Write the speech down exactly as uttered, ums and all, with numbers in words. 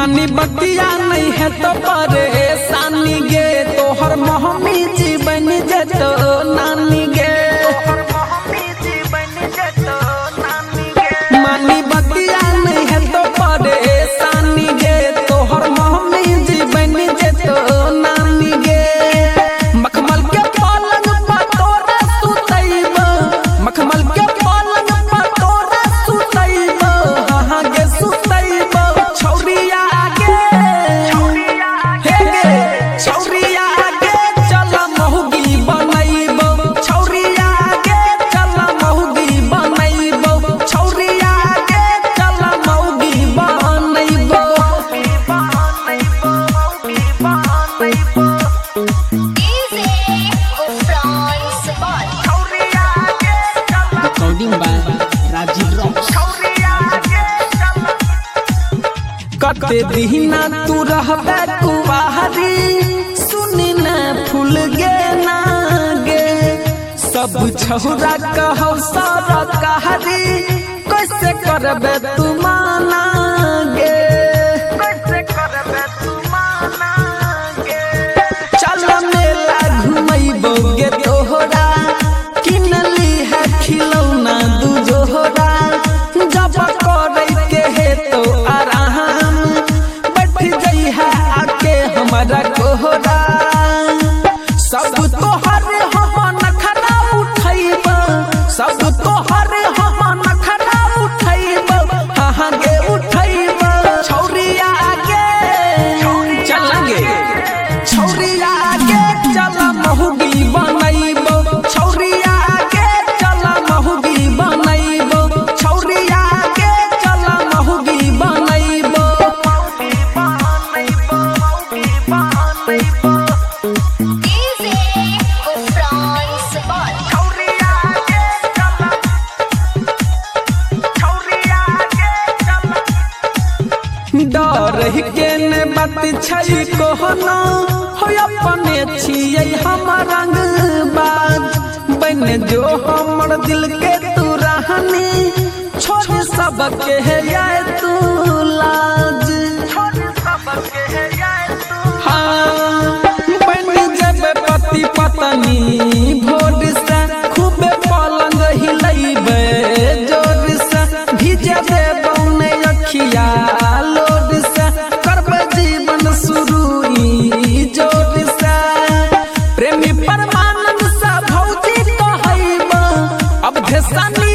मानी बतिया नहीं है तो परेशानी गे तोहर मोहमी जीवन जतो नानी गे मानी बतिया नहीं है तो परेशानी गे तोहर मोहमी जीवन जतो नानी गे मखमल के पलंग पर तोरा सुतैब मखमल के पलंग पर तोरा सुतैब हाँ गे सुतैब छौरिया गे हे गे छौरिया गे चल महुगी बनैब छौरिया गे चल महुगी बनैब छौरिया गे चल महुगी बनैब Recording by Rajiv Rocks. कते दीना तू रहबे कुवारी सुनी न फूल गे ना गे सब छौरा कहो सारा कहरी कैसे करबे तू माना गे कैसे करबे तू माना गे चल मेला घुमैबो गे तोहरा किनली है खिलौना दू जोहरा जब करे के हे तो आराम बैठ गई है आके हमारा कोहरा सब तोहर हम नखरा उठैब सब तोहर हम नखरा उठैब हाँ गे उठैब छौरिया गे चल गे छौरिया गे चल महुगी बनैब छौरिया गे चल महुगी बनैब छौरिया गे चल महुगी बनैब डर के ने बात छै कोहना हो अपने छियै हम रंगबाज बन जो हमर दिल के तू रहनी छोड़ सब के है यार तू लाज हाँ बन जब पति पत्नी भोर से खूब पलंग हिलैबे जोर से भिजा देबौ ने अखिया लोड से करबे जीवन शुरू ई जोर से प्रेमी परमानंद से भौजी कहैब अब भेसानी